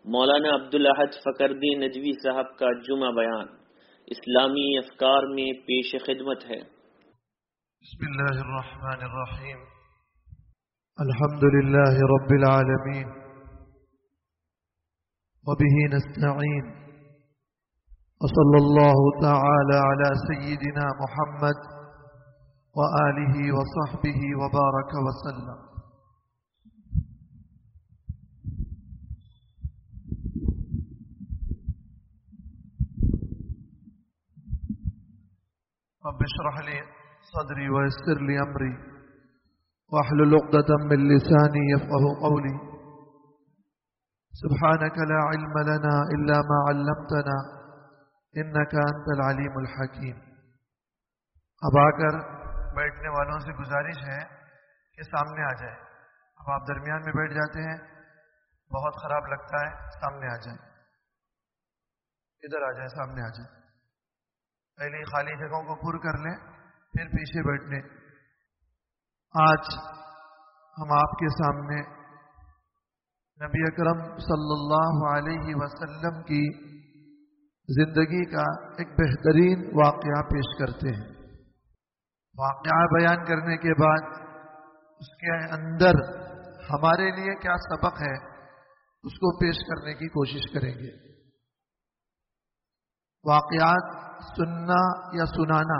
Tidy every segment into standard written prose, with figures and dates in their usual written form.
مولانا عبدالاحد فقردی ندوی صاحب کا جمعہ بیان اسلامی افکار میں پیش خدمت ہے۔ بسم اللہ الرحمن الرحیم، الحمد للہ رب العالمین وبہ نستعین وصلی اللہ تعالی علی سیدنا محمد وآلہ وصحبہ وبارک وسلم۔ رب اشرح لي صدري ويسر لي أمري واحلل عقدة من لساني يفقهوا قولي سبحانك لا علم لنا إلا ما علمتنا إنك أنت العليم الحكيم۔ اب آ کر بیٹھنے والوں سے گزارش ہے کہ سامنے آ جائیں۔ اب آپ درمیان میں بیٹھ جاتے ہیں، بہت خراب لگتا ہے، سامنے آ جائیں، ادھر آ جائیں، سامنے آ جائیں۔ پہلے خالی جگہوں کو پر کر لیں، پھر پیچھے بیٹھنے۔ آج ہم آپ کے سامنے نبی اکرم صلی اللہ علیہ وسلم کی زندگی کا ایک بہترین واقعہ پیش کرتے ہیں۔ واقعہ بیان کرنے کے بعد اس کے اندر ہمارے لیے کیا سبق ہے اس کو پیش کرنے کی کوشش کریں گے۔ واقعات سننا یا سنانا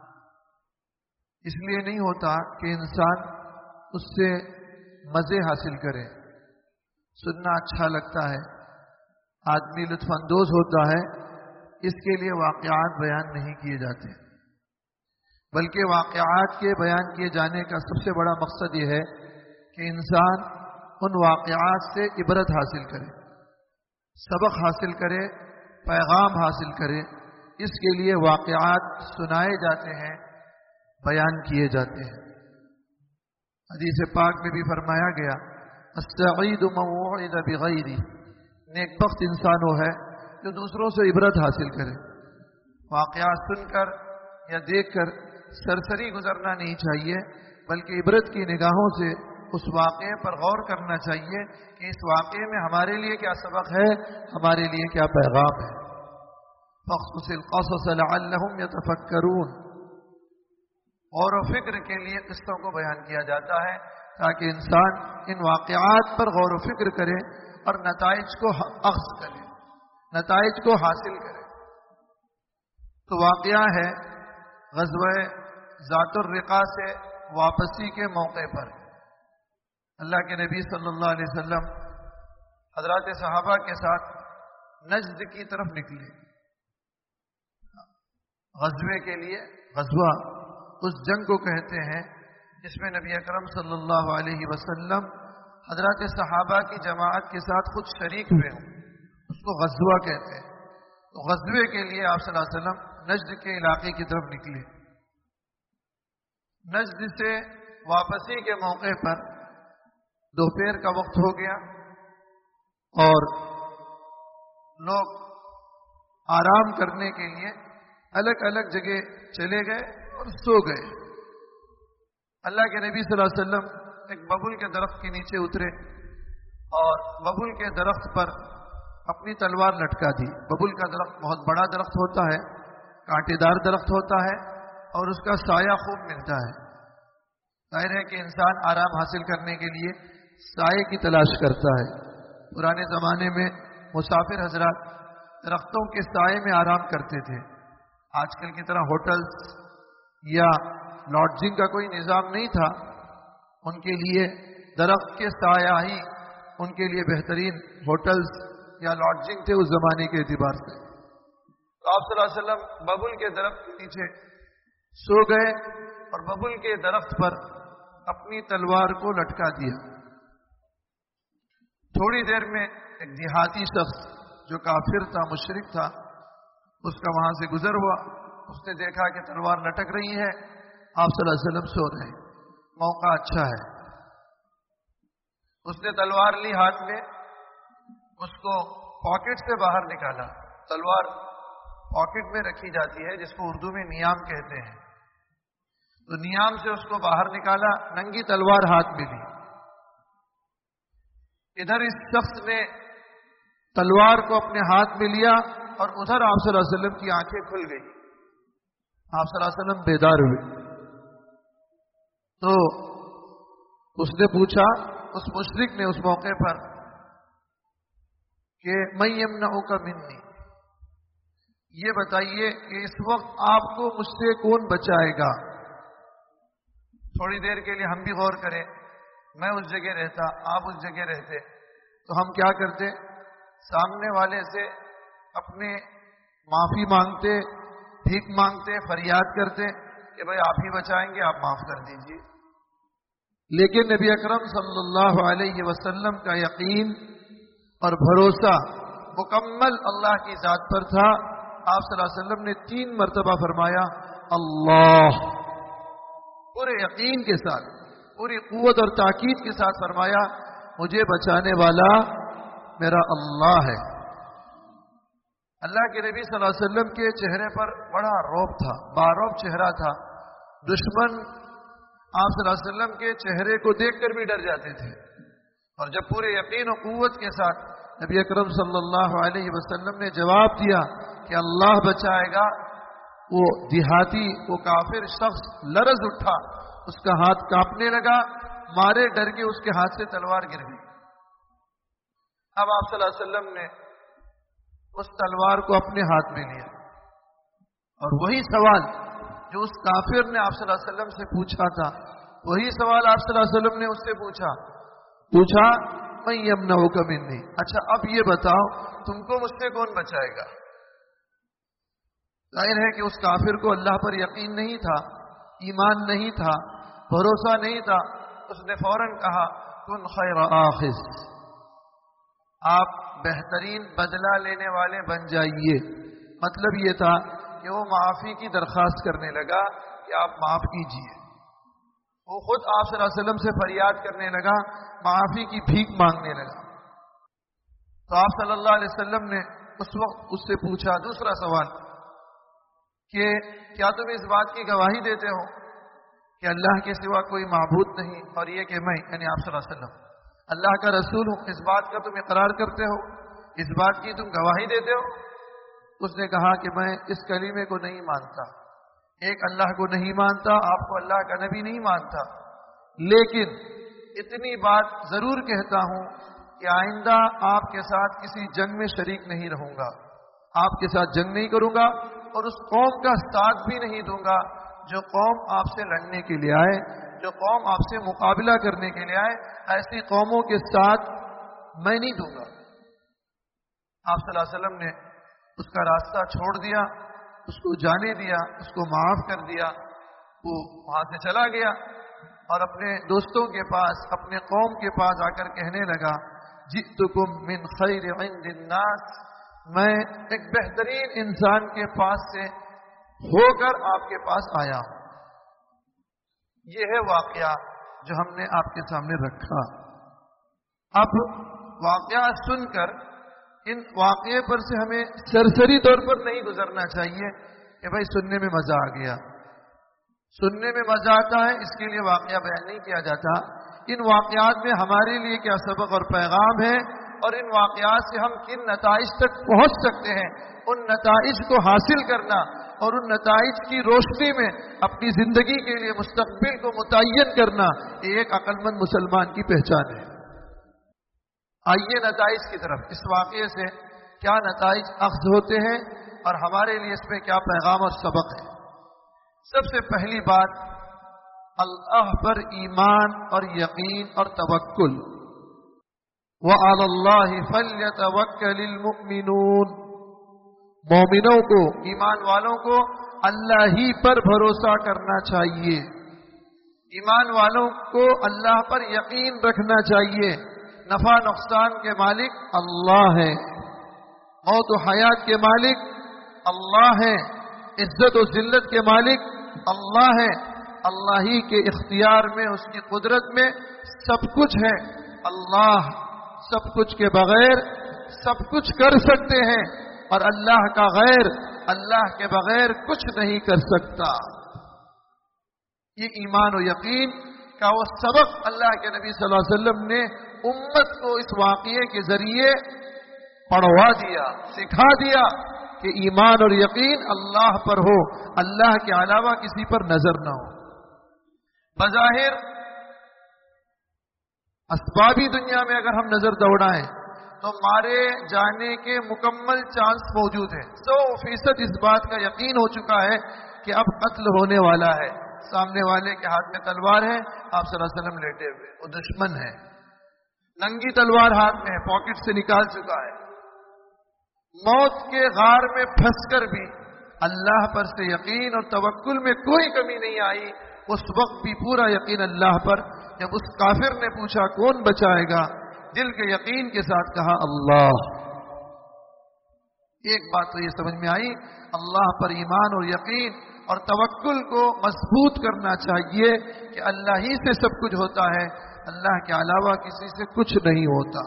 اس لیے نہیں ہوتا کہ انسان اس سے مزے حاصل کرے، سننا اچھا لگتا ہے، آدمی لطف اندوز ہوتا ہے، اس کے لیے واقعات بیان نہیں کیے جاتے، بلکہ واقعات کے بیان کیے جانے کا سب سے بڑا مقصد یہ ہے کہ انسان ان واقعات سے عبرت حاصل کرے، سبق حاصل کرے، پیغام حاصل کرے۔ اس کے لیے واقعات سنائے جاتے ہیں، بیان کیے جاتے ہیں۔ حدیث پاک میں بھی فرمایا گیا، السعید من وعظ بغیرہ، نیک بخت انسان وہ ہے جو دوسروں سے عبرت حاصل کرے۔ واقعات سن کر یا دیکھ کر سرسری گزرنا نہیں چاہیے، بلکہ عبرت کی نگاہوں سے اس واقعے پر غور کرنا چاہیے کہ اس واقعے میں ہمارے لیے کیا سبق ہے، ہمارے لیے کیا پیغام ہے۔ فاقصص القصص لعلهم يتفکرون، غور و فکر کے لیے قصوں کو بیان کیا جاتا ہے تاکہ انسان ان واقعات پر غور و فکر کرے اور نتائج کو اخذ کرے، نتائج کو حاصل کرے۔ تو واقعہ ہے غزوہ ذات الرقاع سے واپسی کے موقع پر اللہ کے نبی صلی اللہ علیہ وسلم حضرات صحابہ کے ساتھ نجد کی طرف نکلے غزوے کے لیے۔ غزوہ اس جنگ کو کہتے ہیں جس میں نبی اکرم صلی اللہ علیہ وسلم حضرات صحابہ کی جماعت کے ساتھ خود شریک ہوئے ہوں، اس کو غزوہ کہتے ہیں۔ تو غزوے کے لیے آپ صلی اللہ علیہ وسلم نجد کے علاقے کی طرف نکلے۔ نجد سے واپسی کے موقع پر دوپہر کا وقت ہو گیا اور لوگ آرام کرنے کے لیے الگ الگ جگہ چلے گئے اور سو گئے۔ اللہ کے نبی صلی اللہ علیہ وسلم ایک ببول کے درخت کے نیچے اترے اور ببول کے درخت پر اپنی تلوار لٹکا دی۔ ببول کا درخت بہت بڑا درخت ہوتا ہے، کانٹے دار درخت ہوتا ہے اور اس کا سایہ خوب ملتا ہے۔ ظاہر ہے کہ انسان آرام حاصل کرنے کے لیے سائے کی تلاش کرتا ہے۔ پرانے زمانے میں مسافر حضرات درختوں کے سائے میں آرام کرتے تھے۔ آج کل کی طرح ہوٹلز یا لاڈجنگ کا کوئی نظام نہیں تھا، ان کے لیے درخت کے سایہ ہی ان کے لیے بہترین ہوٹلز یا لاڈجنگ تھے اس زمانے کے اعتبار سے۔ تو آپ صلی اللہ علیہ وسلم ببول کے درخت کے نیچے سو گئے اور ببول کے درخت پر اپنی تلوار کو لٹکا دیا۔ تھوڑی دیر میں ایک دیہاتی شخص جو کافر تھا، مشرک تھا، اس کا وہاں سے گزر ہوا۔ اس نے دیکھا کہ تلوار لٹک رہی ہے، آپ صلی اللہ علیہ وسلم سو رہے ہیں، موقع اچھا ہے۔ اس نے تلوار لی ہاتھ میں، اس کو پاکٹ سے باہر نکالا۔ تلوار پاکٹ میں رکھی جاتی ہے جس کو اردو میں نیام کہتے ہیں۔ تو نیام سے اس کو باہر نکالا، ننگی تلوار ہاتھ میں لی۔ ادھر اس شخص نے تلوار کو اپنے ہاتھ میں لیا اور ادھر آپ صلی اللہ علیہ وسلم کی آنکھیں کھل گئی. آپ صلی اللہ علیہ وسلم بیدار ہوئے. تو اس نے پوچھا اس مشرک نے اس موقع پر کہ میں یمنعک منی، یہ بتائیے کہ اس وقت آپ کو مجھ سے کون بچائے گا؟ تھوڑی دیر کے لیے ہم بھی غور کریں. میں اس جگہ رہتا، آپ اس جگہ رہتے تو ہم کیا کرتے؟ سامنے والے سے اپنے معافی مانگتے، بھیک مانگتے، فریاد کرتے کہ بھائی آپ ہی بچائیں گے، آپ معاف کر دیجیے. لیکن نبی اکرم صلی اللہ علیہ وسلم کا یقین اور بھروسہ مکمل اللہ کی ذات پر تھا. آپ صلی اللہ علیہ وسلم نے 3 مرتبہ فرمایا اللہ، پورے یقین کے ساتھ، پوری قوت اور تاکید کے ساتھ فرمایا مجھے بچانے والا میرا اللہ ہے. اللہ کے نبی صلی اللہ علیہ وسلم کے چہرے پر بڑا روب تھا، باروب چہرہ تھا. دشمن آپ صلی اللہ علیہ وسلم کے چہرے کو دیکھ کر بھی ڈر جاتے تھے. اور جب پورے یقین و قوت کے ساتھ نبی اکرم صلی اللہ علیہ وسلم نے جواب دیا کہ اللہ بچائے گا، وہ دیہاتی، وہ کافر شخص لرز اٹھا، اس کا ہاتھ کانپنے لگا، مارے ڈر کے اس کے ہاتھ سے تلوار گر گئی. اب آپ صلی اللہ علیہ وسلم نے اس تلوار کو اپنے ہاتھ میں لیا اور وہی سوال جو اس کافر نے آپ صلی اللہ علیہ وسلم سے پوچھا تھا، وہی سوال آپ صلی اللہ علیہ وسلم نے اس سے پوچھا میں یمنعک منی، اچھا اب یہ بتاؤ تم کو مجھ سے کون بچائے گا؟ ظاہر ہے کہ اس کافر کو اللہ پر یقین نہیں تھا، ایمان نہیں تھا، بھروسہ نہیں تھا. اس نے فوراً کہا کن خیر آخذ، آپ بہترین بدلہ لینے والے بن جائیے. مطلب یہ تھا کہ وہ معافی کی درخواست کرنے لگا کہ آپ معاف کیجیے. وہ خود آپ صلی اللہ علیہ وسلم سے فریاد کرنے لگا، معافی کی بھیک مانگنے لگا. تو آپ صلی اللہ علیہ وسلم نے اس وقت اس سے پوچھا دوسرا سوال کہ کیا تم اس بات کی گواہی دیتے ہو کہ اللہ کے سوا کوئی معبود نہیں، اور یہ کہ میں یعنی آپ صلی اللہ علیہ وسلم اللہ کا رسول ہوں، اس بات کا تم اقرار کرتے ہو، اس بات کی تم گواہی دیتے ہو؟ اس نے کہا کہ میں اس کلمے کو نہیں مانتا، ایک اللہ کو نہیں مانتا، آپ کو اللہ کا نبی نہیں مانتا، لیکن اتنی بات ضرور کہتا ہوں کہ آئندہ آپ کے ساتھ کسی جنگ میں شریک نہیں رہوں گا، آپ کے ساتھ جنگ نہیں کروں گا، اور اس قوم کا ساتھ بھی نہیں دوں گا جو قوم آپ سے لڑنے کے لیے آئے، جو قوم آپ سے مقابلہ کرنے کے لیے آئے، ایسی قوموں کے ساتھ میں نہیں دوں گا. آپ صلی اللہ علیہ وسلم نے اس کا راستہ چھوڑ دیا، اس کو جانے دیا، اس کو معاف کر دیا. وہ وہاں سے چلا گیا اور اپنے دوستوں کے پاس، اپنے قوم کے پاس آ کر کہنے لگا جئتکم من خیر عند الناس، میں ایک بہترین انسان کے پاس سے ہو کر آپ کے پاس آیا ہوں. یہ ہے واقعہ جو ہم نے آپ کے سامنے رکھا. اب واقعہ سن کر ان واقعے پر سے ہمیں سرسری طور پر نہیں گزرنا چاہیے کہ بھائی سننے میں مزہ آ گیا. سننے میں مزہ آتا ہے، اس کے لیے واقعہ بیان نہیں کیا جاتا. ان واقعات میں ہمارے لیے کیا سبق اور پیغام ہے، اور ان واقعات سے ہم کن نتائج تک پہنچ سکتے ہیں، ان نتائج کو حاصل کرنا اور ان نتائج کی روشنی میں اپنی زندگی کے لیے مستقبل کو متعین کرنا، یہ ایک عقل مند مسلمان کی پہچان ہے. آئیے نتائج کی طرف. اس واقعے سے کیا نتائج اخذ ہوتے ہیں اور ہمارے لیے اس میں کیا پیغام اور سبق ہے. سب سے پہلی بات، اللہ پر ایمان اور یقین اور توکل. وَعَلَى اللَّهِ فَلْيَتَوَكَّلِ الْمُؤْمِنُونَ، مومنوں کو، ایمان والوں کو اللہ ہی پر بھروسہ کرنا چاہیے. ایمان والوں کو اللہ پر یقین رکھنا چاہیے. نفع نقصان کے مالک اللہ ہے، موت و حیات کے مالک اللہ ہے، عزت و ذلت کے مالک اللہ ہے. اللہ ہی کے اختیار میں، اس کی قدرت میں سب کچھ ہے. اللہ سب کچھ کے بغیر سب کچھ کر سکتے ہیں، اور اللہ کا غیر اللہ کے بغیر کچھ نہیں کر سکتا. یہ ایمان و یقین کا وہ سبق اللہ کے نبی صلی اللہ علیہ وسلم نے امت کو اس واقعے کے ذریعے पढ़वा दिया, सिखा दिया कि ईमान और यकीन अल्लाह पर हो, अल्लाह के अलावा किसी पर नजर ना हो। बज़ाहिर असबाबी दुनिया में अगर हम नजर दौड़ाएं तो मारे जाने के मुकम्मल चांस मौजूद है। 100% इस बात का यकीन हो चुका है कि अब कत्ल होने वाला है। सामने वाले के हाथ में तलवार है, आप सल्लल्लाहु अलैहि वसल्लम लेटे हुए, वो दुश्मन है, नंगी तलवार हाथ में है, पॉकेट से निकाल चुका है। मौत के गार में फंसकर भी अल्लाह पर से यकीन और तवक्कुल में कोई कमी नहीं आई। उस वक्त भी पूरा यकीन अल्लाह पर। जब उस काफिर ने पूछा कौन बचाएगा, दिल के यकीन के साथ कहा अल्लाह। एक बात तो ये समझ में आई, अल्लाह पर ईमान और यकीन और तवक्कुल को मजबूत करना चाहिए कि अल्लाह ही से सब कुछ होता है, अल्लाह के अलावा किसी से कुछ नहीं होता।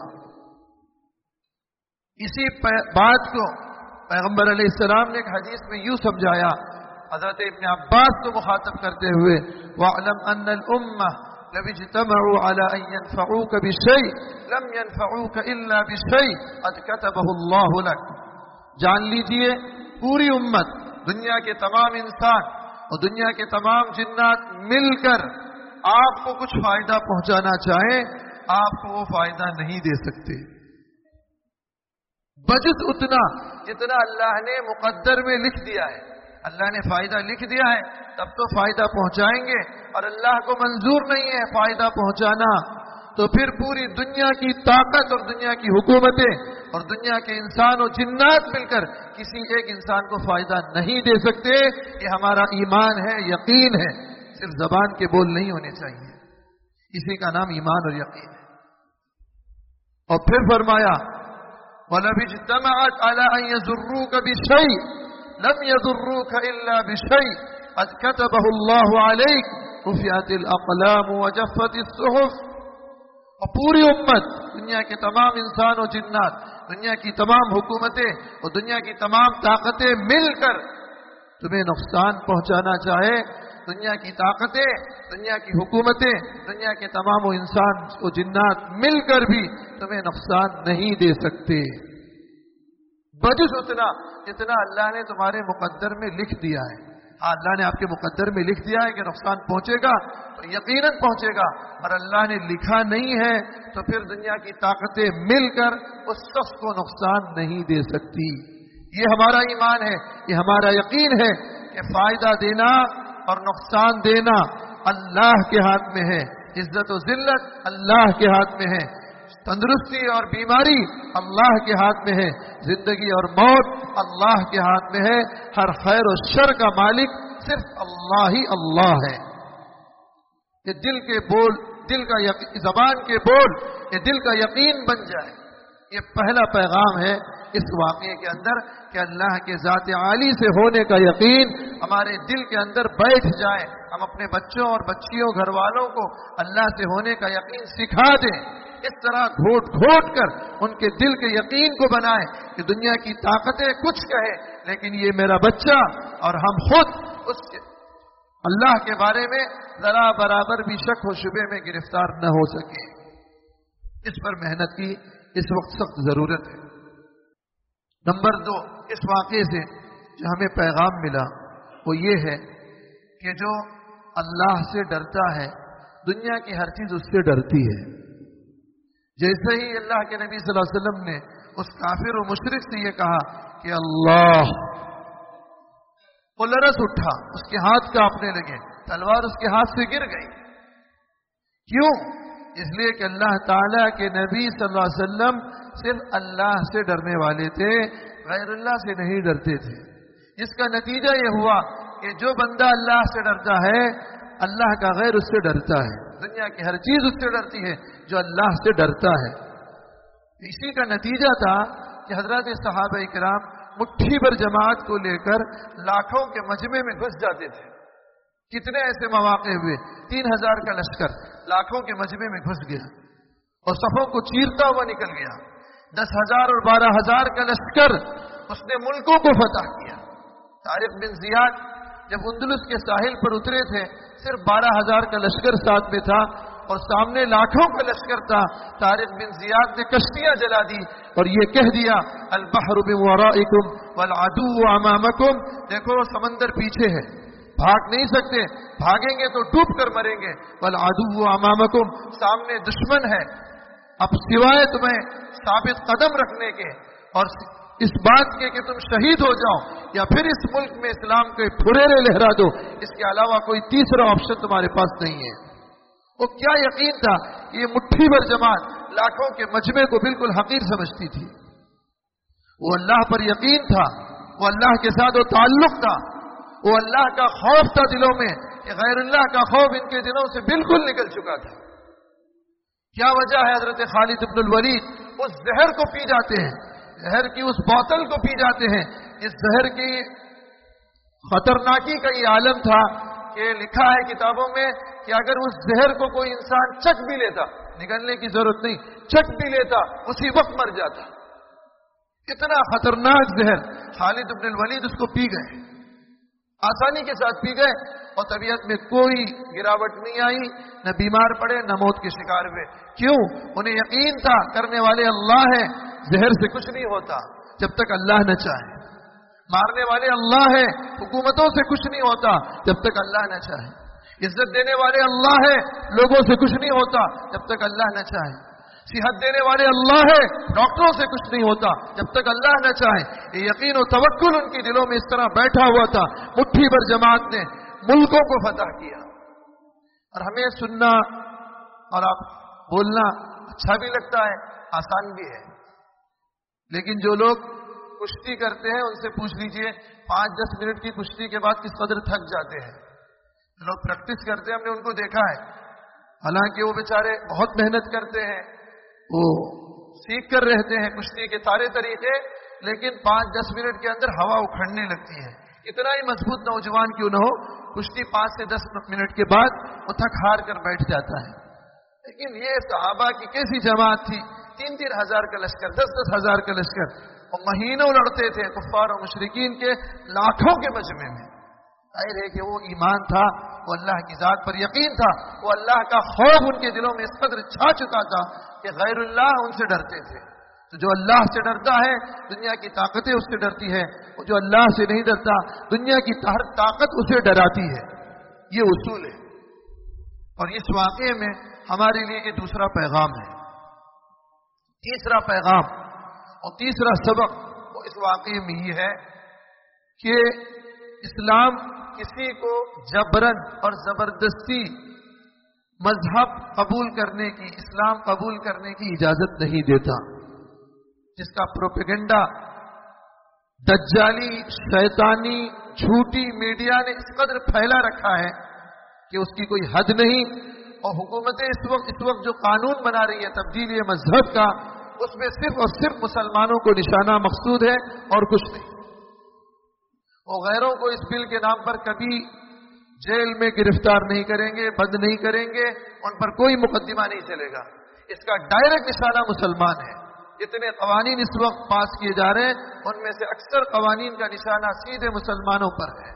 इसी बात को पैगंबर अलैहिस्सलाम ने एक हदीस में यूं समझाया, हजरत इब्न अब्बास को मुखातब करते हुए, वअलम अन्नल उम्मह लव इज्तमऊ अला अन यनफऊक बिशै लम यनफऊक इल्ला बिशै क़द कतबहु अल्लाहु लक। जान लीजिए पूरी उम्मत, दुनिया के तमाम इंसान और दुनिया के तमाम जिन्नात मिलकर आपको कुछ फायदा पहुंचाना चाहें, आपको वो फायदा नहीं दे सकते, बजट उतना जितना अल्लाह ने मुकद्दर में लिख दिया है। अल्लाह ने फायदा लिख दिया है तब तो फायदा पहुंचाएंगे, और अल्लाह को मंजूर नहीं है फायदा पहुंचाना, तो फिर पूरी दुनिया की ताकत और दुनिया की हुकूमतें और दुनिया के इंसान और जिन्नात मिलकर किसी एक इंसान को फायदा नहीं दे सकते। ये हमारा ईमान है, यकीन है, सिर्फ जबान के बोल नहीं होने चाहिए, इसी का नाम ईमान और यकीन है। और फिर फरमाया वलब इज्तमअत अला अन यज़ुर्रूक बिशै लम यज़ुर्रूक इल्ला बिशै क़द कतबहु अल्लाहु अलैक रुफ़िअतिल अक़लाम व जफ़्फ़तिस सुहुफ़। और पूरी उम्मत, दुनिया के तमाम इंसान और जिन्नात, दुनिया की तमाम हुकूमतें और दुनिया की तमाम ताकतें मिलकर तुम्हें नुकसान पहुंचाना चाहे, दुनिया की ताकतें, दुनिया की हुकूमतें, दुनिया के तमाम इंसान और जिन्नात मिलकर भी तुम्हें नुकसान नहीं दे सकते, बजट उतना जितना अल्लाह ने तुम्हारे मुकद्दर में लिख दिया है। अल्लाह ने आपके मुकद्दर में लिख दिया है कि नुकसान पहुंचेगा तो यकीनन पहुंचेगा, और अल्लाह ने लिखा नहीं है तो फिर दुनिया की ताकतें मिलकर उस शख्स को नुकसान नहीं दे सकती। ये हमारा ईमान है, ये हमारा यकीन है कि फायदा देना और नुकसान देना अल्लाह के हाथ में है, इज्जत और जिल्लत अल्लाह के हाथ में है, तंदुरुस्ती और बीमारी अल्लाह के हाथ में है, जिंदगी और मौत अल्लाह के हाथ में है, हर खैर और शर का मालिक सिर्फ अल्लाह ही अल्लाह है। ये दिल के बोल, दिल का जबान के बोल, ये दिल का यकीन बन जाए, ये पहला पैगाम है इस वाक़ये के अंदर कि अल्लाह के ज़ात आली से होने का यकीन हमारे दिल के अंदर बैठ जाए। हम अपने बच्चों और बच्चियों, घर वालों को अल्लाह से होने का यकीन सिखा दें, इस तरह घोट घोट कर उनके दिल के यकीन को बनाए कि दुनिया की ताकतें कुछ कहे, लेकिन ये मेरा बच्चा, और हम खुद उस अल्लाह के बारे में जरा बराबर भी शक व शुबे में गिरफ्तार न हो सके। इस पर मेहनत की इस वक्त सख्त जरूरत है। नंबर 2, इस वाक़े से जो हमें पैगाम मिला वो ये है कि जो अल्लाह से डरता है, दुनिया की हर चीज उससे डरती है। जैसे ही अल्लाह के नबी सल्लल्लाहु अलैहि वसल्लम ने उस काफिर और मुशरिक से ये कहा कि अल्लाह, वो लरस उठा, उसके हाथ कांपने लगे, तलवार उसके हाथ से गिर गई। क्यों? इसलिए कि अल्लाह ताला के नबी सल्लल्लाहु अलैहि वसल्लम सिर्फ अल्लाह से डरने वाले थे, गैर अल्लाह से नहीं डरते थे। इसका नतीजा ये हुआ कि जो बंदा अल्लाह से डरता है, अल्लाह का गैर उससे डरता है, दुनिया की हर चीज उससे डरती है जो अल्लाह से डरता है। इसी का नतीजा था कि हजरत सहाबा इकराम मुट्ठी भर जमात को लेकर लाखों के मजमे में घुस जाते थे। कितने ऐसे मौके हुए, 3000 का लश्कर लाखों के मजमे में घुस गया और सफों को चीरता हुआ निकल गया। 10,000 और 12,000 का लश्कर उसने मुल्कों को फतह किया। तारिक बिन जियाद जब उंदुलुस के साहिल पर उतरे थे, सिर्फ 12,000 का लश्कर साथ में था, اور سامنے لاکھوں کا لشکر تھا. طارق بن زیاد نے کشتیاں جلا دی اور یہ کہہ دیا البحر من ورائکم والعدو امامکم. دیکھو سمندر پیچھے ہے, بھاگ نہیں سکتے, بھاگیں گے تو ڈوب کر مریں گے. والعدو امامکم, سامنے دشمن ہے. اب سوائے تمہیں ثابت قدم رکھنے کے اور اس بات کے کہ تم شہید ہو جاؤ یا پھر اس ملک میں اسلام کے پھریرے لہرا دو, اس کے علاوہ کوئی تیسرا آپشن تمہارے پاس نہیں ہے. وہ کیا یقین تھا کہ یہ مٹھی بھر جماعت لاکھوں کے مجمع کو بالکل حقیر سمجھتی تھی. وہ اللہ پر یقین تھا, وہ اللہ کے ساتھ وہ تعلق تھا, وہ اللہ کا خوف تھا دلوں میں کہ غیر اللہ کا خوف ان کے دلوں سے بالکل نکل چکا تھا. کیا وجہ ہے حضرت خالد بن الولید اس زہر کو پی جاتے ہیں, زہر کی اس بوتل کو پی جاتے ہیں. اس زہر کی خطرناکی کا یہ عالم تھا کہ لکھا ہے کتابوں میں کہ اگر اس زہر کو کوئی انسان چکھ بھی لیتا, نگلنے کی ضرورت نہیں, چکھ بھی لیتا اسی وقت مر جاتا. اتنا خطرناک زہر. خالد بن الولید اس کو پی گئے, آسانی کے ساتھ پی گئے اور طبیعت میں کوئی گراوٹ نہیں آئی, نہ بیمار پڑے نہ موت کے شکار ہوئے. کیوں؟ انہیں یقین تھا کرنے والے اللہ ہیں, زہر سے کچھ نہیں ہوتا جب تک اللہ نہ چاہے. مارنے والے اللہ ہیں, حکومتوں سے کچھ نہیں ہوتا جب تک اللہ نہ چاہے. عزت دینے والے اللہ ہیں, لوگوں سے کچھ نہیں ہوتا جب تک اللہ نہ چاہے. صحت دینے والے اللہ ہے, ڈاکٹروں سے کچھ نہیں ہوتا جب تک اللہ نہ چاہے. یہ یقین و توکل ان کے دلوں میں اس طرح بیٹھا ہوا تھا. مٹھی بھر جماعت نے ملکوں کو فتح کیا. اور ہمیں سننا اور آپ بولنا اچھا بھی لگتا ہے, آسان بھی ہے, لیکن جو لوگ کشتی کرتے ہیں ان سے پوچھ لیجئے 5-10 منٹ کی کشتی کے بعد کس قدر تھک جاتے ہیں. لوگ پریکٹس کرتے ہیں, ہم نے ان کو دیکھا ہے, حالانکہ وہ بیچارے بہت محنت کرتے ہیں, وہ سیکھ کر رہتے ہیں کشتی کے سارے طریقے, لیکن 5-10 منٹ کے اندر ہوا اکھڑنے لگتی ہے. اتنا ہی مضبوط نوجوان کیوں نہ ہو, کشتی 5 سے 10 منٹ کے بعد وہ تھک ہار کر بیٹھ جاتا ہے. لیکن یہ صحابہ کی کیسی جماعت تھی, 3-3 ہزار کا لشکر, 10-10 ہزار کا لشکر, اور مہینوں لڑتے تھے کفار اور مشرکین کے لاکھوں کے مجمع میں. ظاہر ہے کہ وہ ایمان تھا, وہ اللہ کی ذات پر یقین تھا, وہ اللہ کا خوف ان کے دلوں میں اس قدر چھا چکا تھا کہ غیر اللہ ان سے ڈرتے تھے. تو جو اللہ سے ڈرتا ہے دنیا کی طاقتیں اس سے ڈرتی ہے, اور جو اللہ سے نہیں ڈرتا دنیا کی ہر طاقت اسے ڈراتی ہے. یہ اصول ہے. اور اس واقعے میں ہمارے لیے یہ دوسرا پیغام ہے. تیسرا پیغام اور تیسرا سبق وہ اس واقعے میں یہ ہے کہ اسلام کسی کو جبرن اور زبردستی مذہب قبول کرنے کی, اسلام قبول کرنے کی اجازت نہیں دیتا. جس کا پروپیگنڈا دجالی, شیطانی, جھوٹی میڈیا نے اس قدر پھیلا رکھا ہے کہ اس کی کوئی حد نہیں. اور حکومتیں اس وقت جو قانون بنا رہی ہے تبدیلی مذہب کا, اس میں صرف اور صرف مسلمانوں کو نشانہ مقصود ہے اور کچھ نہیں. وہ غیروں کو اس بل کے نام پر کبھی جیل میں گرفتار نہیں کریں گے, بند نہیں کریں گے, ان پر کوئی مقدمہ نہیں چلے گا. اس کا ڈائریکٹ نشانہ مسلمان ہے. جتنے قوانین اس وقت پاس کیے جا رہے ہیں ان میں سے اکثر قوانین کا نشانہ سیدھے مسلمانوں پر ہے.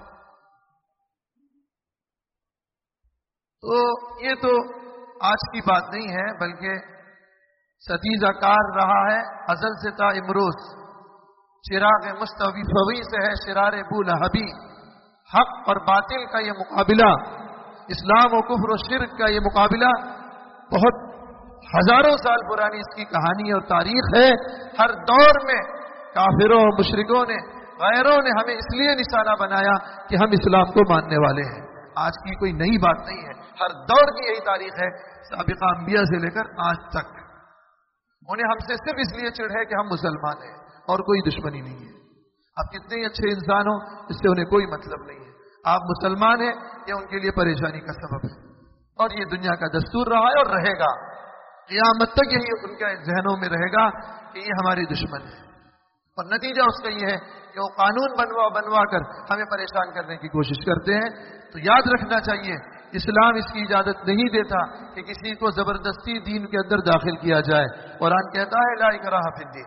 تو یہ تو آج کی بات نہیں ہے, بلکہ ستیزہ کار رہا ہے ازل سے تا امروز. چراغ مستوی سے ہے شرار بو لہبی. حق اور باطل کا یہ مقابلہ, اسلام و کفر و شرک کا یہ مقابلہ بہت ہزاروں سال پرانی اس کی کہانی اور تاریخ ہے. ہر دور میں کافروں اور مشرکوں نے, غیروں نے ہمیں اس لیے نشانہ بنایا کہ ہم اسلام کو ماننے والے ہیں. آج کی کوئی نئی بات نہیں ہے, ہر دور کی یہی تاریخ ہے, سابقہ انبیاء سے لے کر آج تک. انہیں ہم سے صرف اس لیے چڑھ ہے کہ ہم مسلمان ہیں اور کوئی دشمنی نہیں ہے. آپ کتنے ہی اچھے انسان ہو, اس سے انہیں کوئی مطلب نہیں ہے. آپ مسلمان ہیں یہ ان کے لیے پریشانی کا سبب ہے, اور یہ دنیا کا دستور رہا ہے اور رہے گا. قیامت تک یہی ان کے ذہنوں میں رہے گا کہ یہ ہماری دشمن ہے. اور نتیجہ اس کا یہ ہے کہ وہ قانون بنوا کر ہمیں پریشان کرنے کی کوشش کرتے ہیں. تو یاد رکھنا چاہیے اسلام اس کی اجازت نہیں دیتا کہ کسی کو زبردستی دین کے اندر داخل کیا جائے. قرآن کہتا ہے لا اکراہ فی الدین,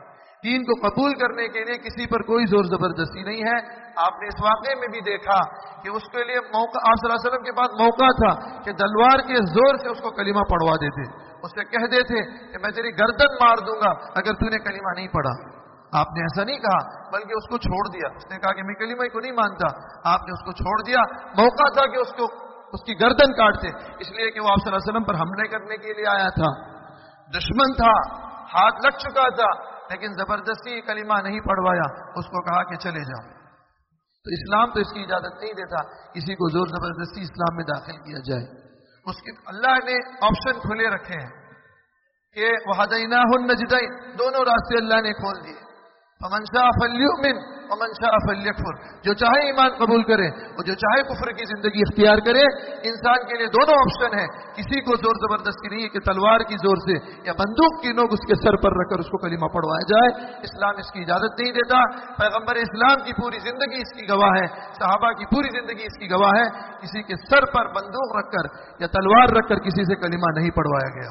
دین کو قبول کرنے کے لیے کسی پر کوئی زور زبردستی نہیں ہے. آپ نے اس واقعے میں بھی دیکھا کہ اس کے لیے موقع، آپ صلی اللہ علیہ وسلم کے پاس موقع تھا کہ تلوار کے زور سے اس کو کلمہ پڑھوا دیتے، اس سے کہہ دیتے کہ میں تیری گردن مار دوں گا اگر تو نے کلمہ نہیں پڑھا. آپ نے ایسا نہیں کہا، بلکہ اس کو چھوڑ دیا. اس نے کہا کہ میں کلمہ کو نہیں مانتا. آپ نے اس کو چھوڑ دیا. موقع تھا کہ اس کی گردن کاٹتے، اس لیے کہ وہ آپ صلی اللہ علیہ وسلم پر حملے کرنے کے لیے آیا تھا، دشمن تھا، ہاتھ لگ چکا تھا، لیکن زبردستی کلمہ نہیں پڑھوایا. اس کو کہا کہ چلے جاؤ. تو اسلام تو اس کی اجازت نہیں دیتا کسی کو زور زبردستی اسلام میں داخل کیا جائے. اللہ نے آپشن کھلے رکھے ہیں کہ وَهَدَيْنَاهُ النَّجْدَيْنِ، دونوں راستے اللہ نے کھول دیے. فَمَنْ شَاءَ فَلْيُؤْمِنْ وَمَنْ شَاءَ فَلْيَكْفُرْ، جو چاہے ایمان قبول کرے اور جو چاہے کفر کی زندگی اختیار کرے. انسان کے لیے دونوں آپشن ہیں. کسی کو زور زبردستی نہیں ہے کہ تلوار کی زور سے یا بندوق کی نوک اس کے سر پر رکھ کر اس کو کلمہ پڑھوایا جائے. اسلام اس کی اجازت نہیں دیتا. پیغمبر اسلام کی پوری زندگی اس کی گواہ ہے، صحابہ کی پوری زندگی اس کی گواہ ہے. کسی کے سر پر بندوق رکھ کر یا تلوار رکھ کر کسی سے کلمہ نہیں پڑھوایا گیا.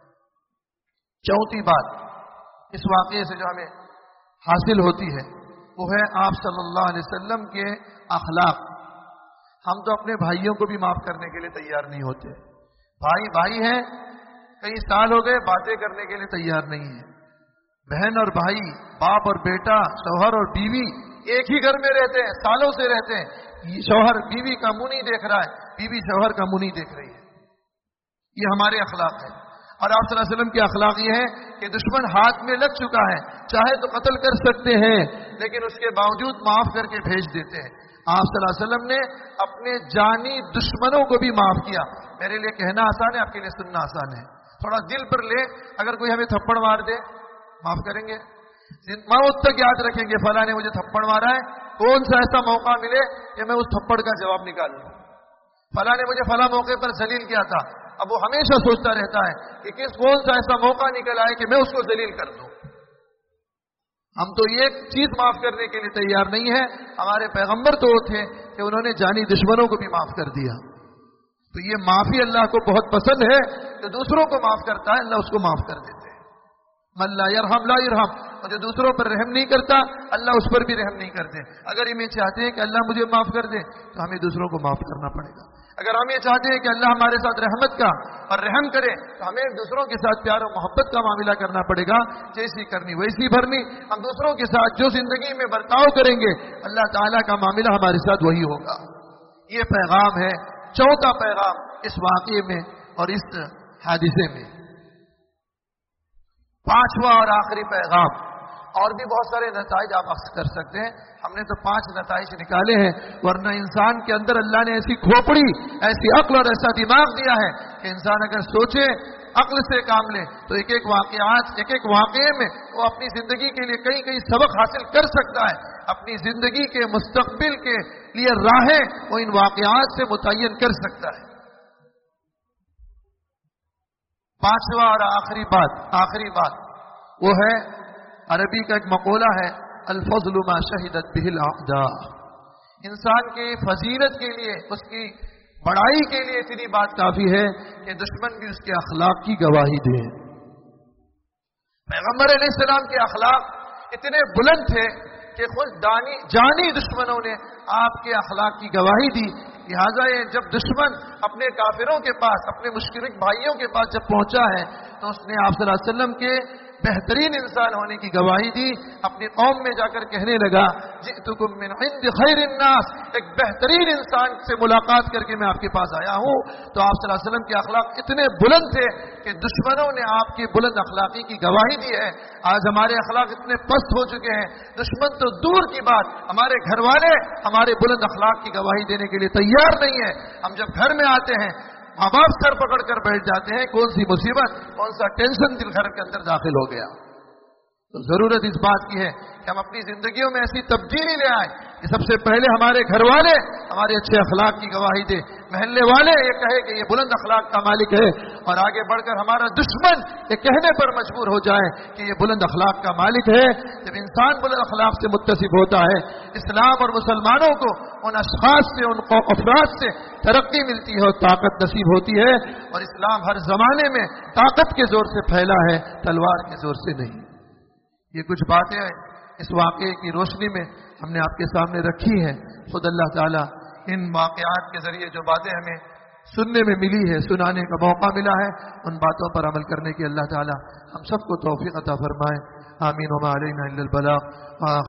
چوتھی بات اس واقعے سے جو ہمیں حاصل ہوتی ہے وہ ہے آپ صلی اللہ علیہ وسلم کے اخلاق. ہم تو اپنے بھائیوں کو بھی معاف کرنے کے لیے تیار نہیں ہوتے. بھائی ہیں، کئی سال ہو گئے، باتیں کرنے کے لیے تیار نہیں ہے. بہن اور بھائی، باپ اور بیٹا، شوہر اور بیوی ایک ہی گھر میں رہتے ہیں، سالوں سے رہتے ہیں. شوہر بیوی کا منہ نہیں دیکھ رہا ہے، بیوی شوہر کا منہ نہیں دیکھ رہی ہے. یہ ہمارے اخلاق ہیں. اور آپ صلی اللہ علیہ وسلم کے اخلاق یہ ہے کہ دشمن ہاتھ میں لگ چکا ہے، چاہے تو قتل کر سکتے ہیں لیکن اس کے باوجود معاف کر کے بھیج دیتے ہیں. آپ صلی اللہ علیہ وسلم نے اپنے جانی دشمنوں کو بھی معاف کیا. میرے لیے کہنا آسان ہے، آپ کے لیے سننا آسان ہے. تھوڑا دل پر لے، اگر کوئی ہمیں تھپڑ مار دے معاف کریں گے، موت تک یاد رکھیں گے فلاں نے مجھے تھپڑ مارا ہے، کون سا ایسا موقع ملے کہ میں اس تھپڑ کا جواب نکال لوں. فلاں نے مجھے فلاں موقع پر ذلیل کیا تھا. اب وہ ہمیشہ سوچتا رہتا ہے کہ کون سا ایسا موقع نکل آئے کہ میں اس کو ذلیل کر دوں. ہم تو یہ چیز معاف کرنے کے لیے تیار نہیں ہے. ہمارے پیغمبر تو وہ تھے کہ انہوں نے جانی دشمنوں کو بھی معاف کر دیا. تو یہ معافی اللہ کو بہت پسند ہے. جو دوسروں کو معاف کرتا ہے اللہ اس کو معاف کر دیتے ہیں. من لا یرحم لا یرحم، اور جو دوسروں پر رحم نہیں کرتا اللہ اس پر بھی رحم نہیں کرتے. اگر یہ چاہتے ہیں کہ اللہ مجھے معاف کر دے تو ہمیں دوسروں کو معاف کرنا پڑے گا. اگر ہم یہ چاہتے ہیں کہ اللہ ہمارے ساتھ رحمت کا اور رحم کرے تو ہمیں دوسروں کے ساتھ پیار اور محبت کا معاملہ کرنا پڑے گا. جیسی کرنی ویسی بھرنی. ہم دوسروں کے ساتھ جو زندگی میں برتاؤ کریں گے اللہ تعالیٰ کا معاملہ ہمارے ساتھ وہی ہوگا. یہ پیغام ہے، چوتھا پیغام اس واقعے میں اور اس حادثے میں. پانچواں اور آخری پیغام، اور بھی بہت سارے نتائج آپ اخذ کر سکتے ہیں، ہم نے تو 5 نتائج نکالے ہیں. ورنہ انسان کے اندر اللہ نے ایسی کھوپڑی، ایسی عقل اور ایسا دماغ دیا ہے کہ انسان اگر سوچے، عقل سے کام لے تو ایک ایک واقعے میں وہ اپنی زندگی کے لیے کئی سبق حاصل کر سکتا ہے. اپنی زندگی کے مستقبل کے لیے راہیں وہ ان واقعات سے متعین کر سکتا ہے. پانچواں اور آخری بات وہ ہے، عربی کا ایک مقولہ ہے، الفضل ما شہدت بہ الاعداء. انسان کی فضیلت کے لیے، اس کی بڑائی کے لیے اتنی بات کافی ہے کہ دشمن بھی اس کے اخلاق کی گواہی دے. پیغمبر علیہ السلام کے اخلاق اتنے بلند تھے کہ خود جانی دشمنوں نے آپ کے اخلاق کی گواہی دی. لہٰذا جب دشمن اپنے کافروں کے پاس، اپنے مشرک بھائیوں کے پاس جب پہنچا ہے تو اس نے آپ صلی اللہ علیہ وسلم کے بہترین انسان ہونے کی گواہی دی. اپنی قوم میں جا کر کہنے لگا، جئتکم من عند خیر الناس، ایک بہترین انسان سے ملاقات کر کے میں آپ کے پاس آیا ہوں. تو آپ صلی اللہ علیہ وسلم کے اخلاق اتنے بلند تھے کہ دشمنوں نے آپ کی بلند اخلاقی کی گواہی دی ہے. آج ہمارے اخلاق اتنے پست ہو چکے ہیں، دشمن تو دور کی بات، ہمارے گھر والے ہمارے بلند اخلاق کی گواہی دینے کے لیے تیار نہیں ہے. ہم جب گھر میں آتے ہیں ماں باپ سر پکڑ کر بیٹھ جاتے ہیں، کون سی مصیبت، کون سا ٹینشن دل گھر کے اندر داخل ہو گیا. تو ضرورت اس بات کی ہے کہ ہم اپنی زندگیوں میں ایسی تبدیلی لے آئیں کہ سب سے پہلے ہمارے گھر والے ہمارے اچھے اخلاق کی گواہی دے، محلے والے یہ کہے کہ یہ بلند اخلاق کا مالک ہے، اور آگے بڑھ کر ہمارا دشمن یہ کہنے پر مجبور ہو جائے کہ یہ بلند اخلاق کا مالک ہے. جب انسان بلند اخلاق سے متصف ہوتا ہے، اسلام اور مسلمانوں کو ان اشخاص سے، ان افراد سے ترقی ملتی ہے اور طاقت نصیب ہوتی ہے. اور اسلام ہر زمانے میں طاقت کے زور سے پھیلا ہے، تلوار کے زور سے نہیں. یہ کچھ باتیں اس واقعے کی روشنی میں ہم نے آپ کے سامنے رکھی ہیں. خود اللہ تعالیٰ ان واقعات کے ذریعے جو باتیں ہمیں سننے میں ملی ہے، سنانے کا موقع ملا ہے، ان باتوں پر عمل کرنے کی اللہ تعالیٰ ہم سب کو توفیق عطا فرمائے. آمین. وما علینا الا البلاغ.